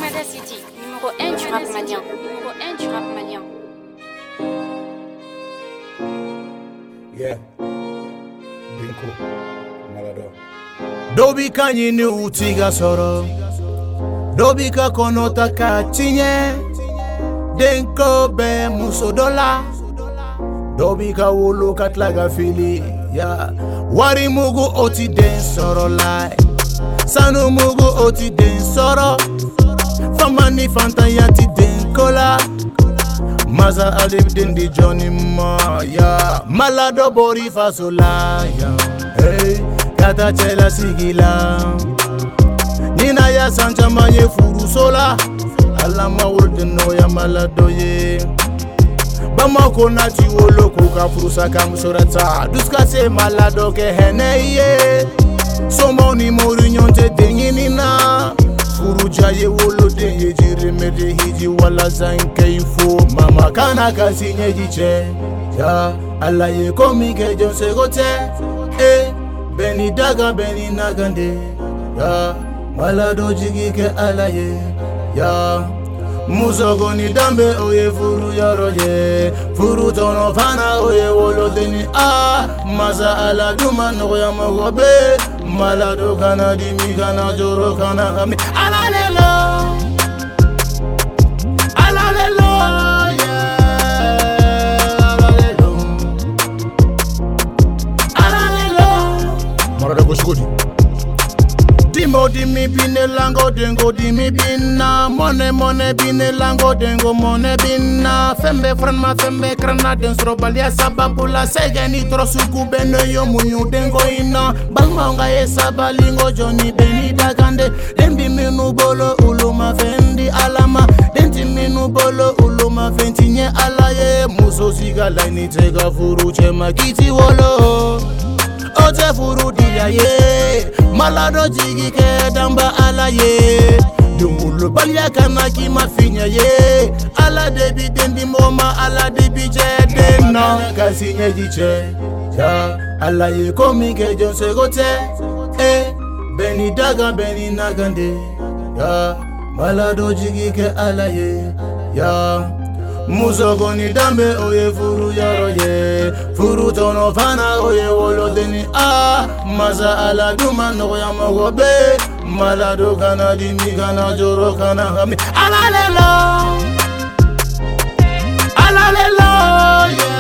Mada City, numéro 1 du rap malien. Numéro 1 du rap malien. Yeah. Dinko. Malado. Dobika nyini utiga soro. Dobika konota katinye. Denko be musodola. Dobika wulu katlaga fili. Yeah. Wari mugu oti den soro lai. Sanu mugu oti den soro. Famani fanta yati den kola. Maza alib den di Johnny Ma. Yeah. Malado bori fasola. Yeah. Hey. Kata chela sigila. Nina ya sanja manye furu sola. Alama wurde no ya malado ye. Bamako na tiwolo koka furusa kamusorata. Duska se malado ke hene ye. Somoni mori nyonte dengi nina. Furu jaye wolo denye jiri mede hiji wala zanke ifo. Mama kana kasi nyejiche. Ya alaye komi ke jonse gote. Beni daga beni nagande. Ya malado jigi ke alaye. Ya muzogo ni dambe oye furu yaroye. Furu tono fana oye wolo deni maza ala duma no ya magobe. Malado kana dimi kana joro kana kami. Alalelo alalelo yeah. Alalelo Marada goshgodi. Dimo dimi bine lango dengo dimi bina. Mone bine lango dengo mone bina. Fembe franma fembe krana den srobalia sababula. Segeni trosuku bene yo munyu dengo ina. Balmaunga ye sabalingo Johnny beni dagande. Dembi minu bolo uluma fendi alama. Denti minu bolo uluma fenti nye alaye. Muso siga laini tega furu chema kiti wolo. Ote furu diya ye. Malado jigi ke damba ala ye. Dumulu balya kana ki mafinya ye. Ala debi dendi moma ala debi jede no. Kasi nyejiche. Ya ala ye komi ke jonse gote. Beni daga beni nagande. Ya malado jigi ke ala ye. Ya muzogo ni dambe oye furu yaroye. Furu tono fana oye wolo deni maza ala duma no ya magobe. Malado kana dimi kana joro kana kami. Alalelo alalelo yeah.